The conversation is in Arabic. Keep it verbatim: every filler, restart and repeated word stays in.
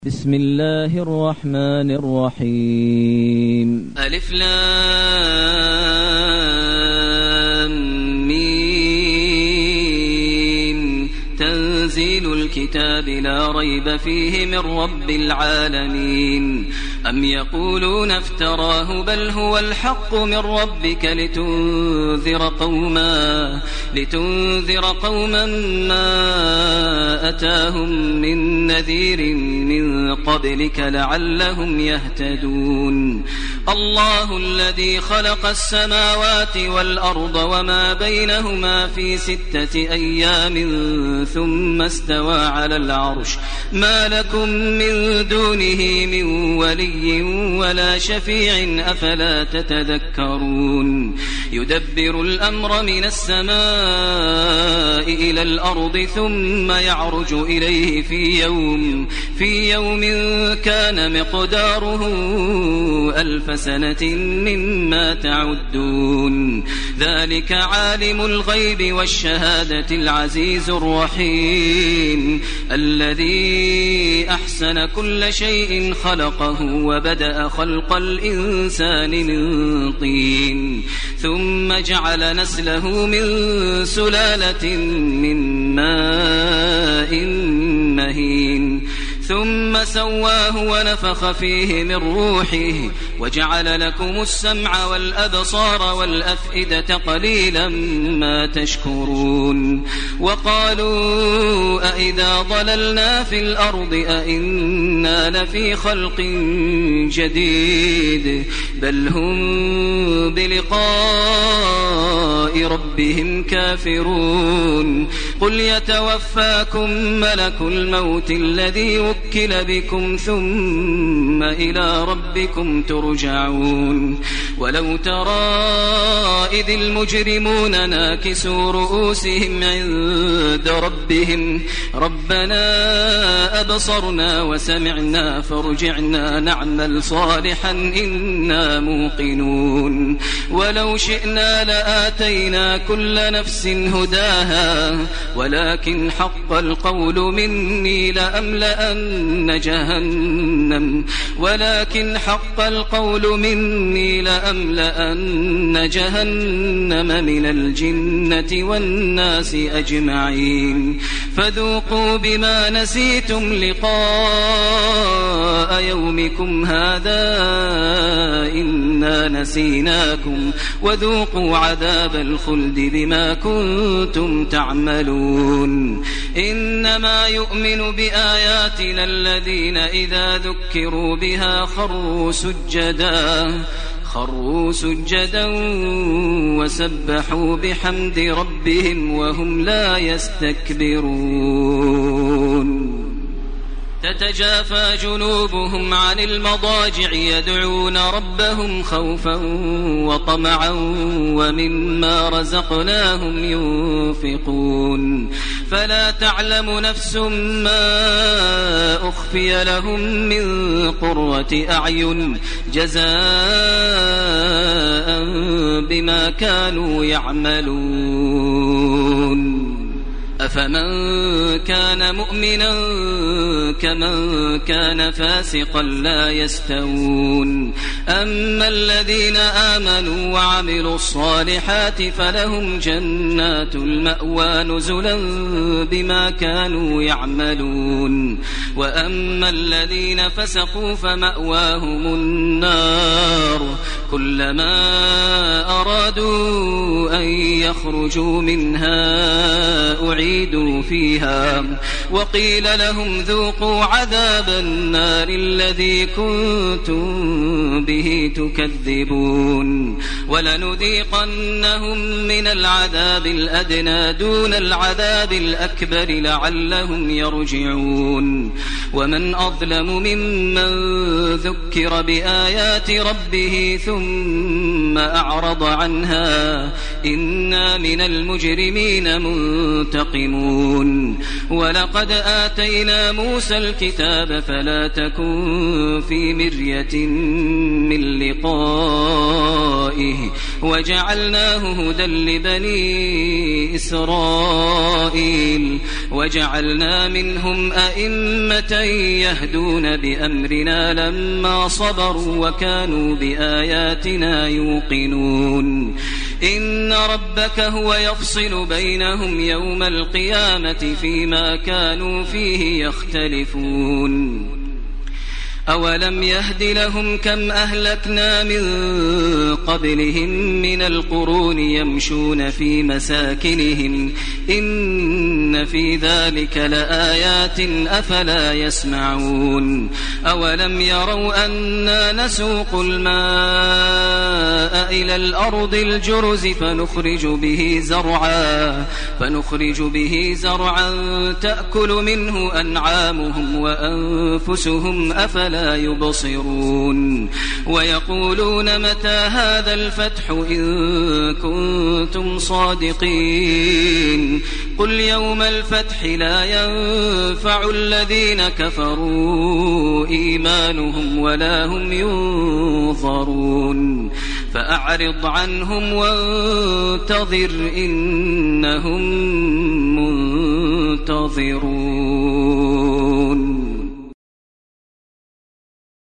بسم الله الرحمن الرحيم. ألف لام ميم. تنزيل الكتاب لا ريب فيه من رب العالمين. أم يقولون افتراه بل هو الحق من ربك لتنذر قوما لتنذر قوما ما أتاهم من نذير من قبلك لعلهم يهتدون. الله الذي خلق السماوات والأرض وما بينهما في ستة أيام ثم استوى على العرش ما لكم من دونه من ولي ولا شفيع أفلا تتذكرون. يدبر الأمر من السماء إلى الأرض ثم يعرج إليه في يوم في يوم كان مقداره ألف سنة مما تعدون. ذلك عالم الغيب والشهادة العزيز الرحيم الذي أحسن كل شيء خلقه وبدأ خلق الإنسان من طين ثم جعل نسله من سلالة من ماء مهين ثم سواه ونفخ فيه من روحه وجعل لكم السمع والأبصار والأفئدة قليلا ما تشكرون. وقالوا أئذا ضللنا في الأرض أئنا لفي خلق جديد بل هم بلقاء ربهم كافرون. قل يتوفاكم ملك الموت الذي وكل بكم ثم إلى ربكم ترجعون. ولو ترى إذ المجرمون ناكسوا رؤوسهم عند ربهم ربنا أبصرنا وسمعنا فارجعنا نعمل صالحا إنا موقنون. ولو شئنا لآتينا كل نفس هداها ولكن حق القول مني لأملأن جهنم ولكن حق القول مني لأملأن جهنم من الجنة والناس أجمعين. فذوقوا بما نسيتم لقاء يومكم هذا إنا نسيناكم وذوقوا عذاب الخلد بما كنتم تعملون. إنما يؤمن بآياتنا الذين إذا ذكروا بها خروا سجدا خروا سجدا وسبحوا بحمد ربهم وهم لا يستكبرون. تتجافى جنوبهم عن المضاجع يدعون ربهم خوفا وطمعا ومما رزقناهم ينفقون. فلا تعلم نفس ما أخفي لهم من قرة أعين جزاء بما كانوا يعملون. أفمن كان مؤمنا كمن كان فاسقا لا يستوون. أما الذين آمنوا وعملوا الصالحات فلهم جنات المأوى نزلا بما كانوا يعملون. وأما الذين فسقوا فمأواهم النار كلما أرادوا أن يخرجوا منها أعيدوا فيها وقيل لهم ذوقوا عذاب النار الذي كنتم به تكذبون. ولنذيقنهم من العذاب الأدنى دون العذاب الأكبر لعلهم يرجعون. ومن أظلم ممن ذكر بآيات ربه ثم أعرض عنها إنا من المجرمين منتقمون. ولقد آتينا موسى الكتاب فلا تكن في مرية من لقائه وجعلناه هدى لبني إسرائيل وجعلنا منهم أئمة يهدون بأمرنا لما صبروا وكانوا بآياتنا يوقنون إن ربك هو يفصل بينهم يوم القيامة فيما كانوا فيه يختلفون أولم يهد لهم كم أهلكنا من قبلهم من القرون يمشون في مساكنهم إن في ذلك لآيات أفلا يسمعون أولم يروا أنا نسوق الماء إلى الأرض الجرز فنخرج به زرعا فنخرج به زرعا تأكل منه أنعامهم وأنفسهم أفلا لا يبصرون ويقولون متى هذا الفتح إن كنتم صادقين قل يوم الفتح لا ينفع الذين كفروا إيمانهم ولا هم ينظرون فأعرض عنهم وانتظر إنهم منتظرون.